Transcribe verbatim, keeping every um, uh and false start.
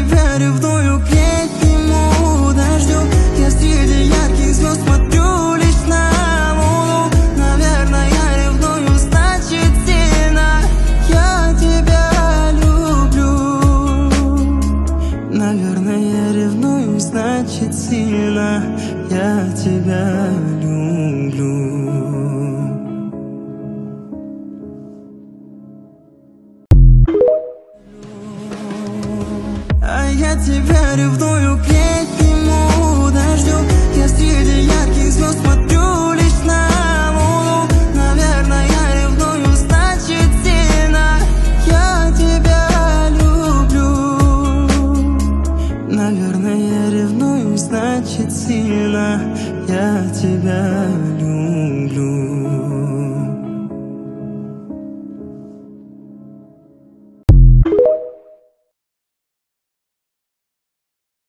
тебя ревную к летнему дождю. Я среди ярких звезд смотрю лишь на луну. Наверное, я ревную, значит сильно я тебя люблю. Наверное, я ревную, значит сильно я тебя люблю. А я тебя ревную.